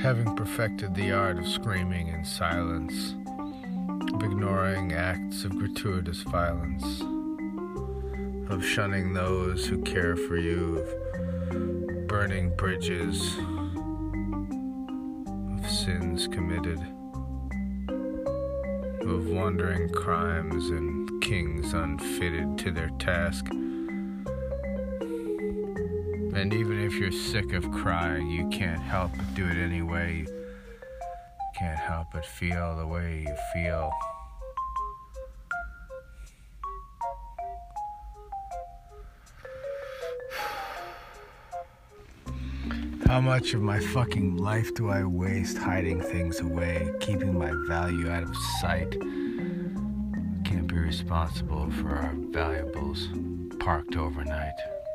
having perfected the art of screaming in silence, of ignoring acts of gratuitous violence, of shunning those who care for you, of burning bridges, of sins committed, of wandering crimes and kings unfitted to their task. And even if you're sick of crying, you can't help but do it anyway. You can't help but feel the way you feel. How much of my fucking life do I waste hiding things away, keeping my value out of sight? Can't be responsible for our valuables parked overnight.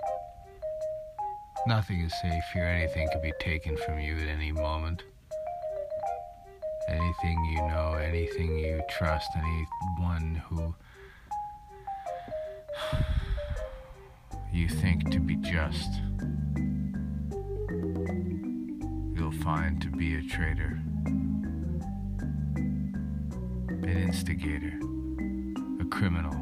Nothing is safe here. Anything can be taken from you at any moment. Anything you know, anything you trust, anyone who you think to be just, you'll find to be a traitor, an instigator, a criminal,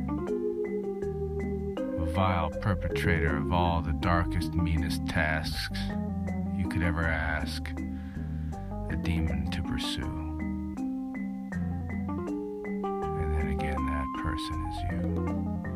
a vile perpetrator of all the darkest, meanest tasks you could ever ask a demon to pursue. And then again, that person is you.